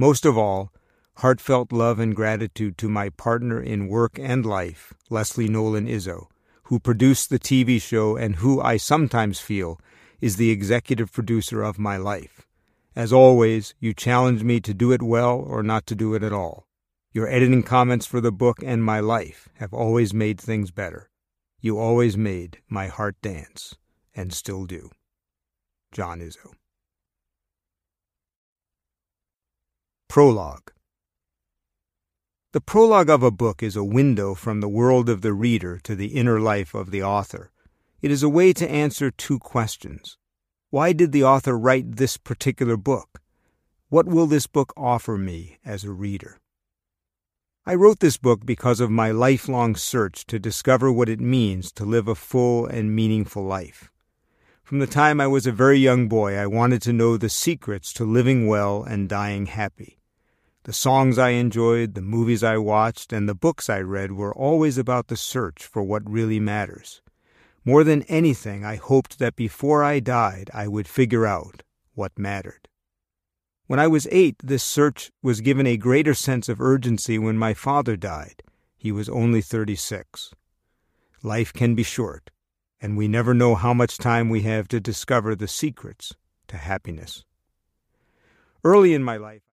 Most of all, heartfelt love and gratitude to my partner in work and life, Leslie Nolan Izzo, who produced the TV show and who I sometimes feel is the executive producer of my life. As always, you challenge me to do it well or not to do it at all. Your editing comments for the book and my life have always made things better. You always made my heart dance, and still do. John Izzo. Prologue. The prologue of a book is a window from the world of the reader to the inner life of the author. It is a way to answer two questions. Why did the author write this particular book? What will this book offer me as a reader? I wrote this book because of my lifelong search to discover what it means to live a full and meaningful life. From the time I was a very young boy, I wanted to know the secrets to living well and dying happy. The songs I enjoyed, the movies I watched, and the books I read were always about the search for what really matters. More than anything, I hoped that before I died, I would figure out what mattered. When I was 8, this search was given a greater sense of urgency when my father died. He was only 36. Life can be short, and we never know how much time we have to discover the secrets to happiness. Early in my life,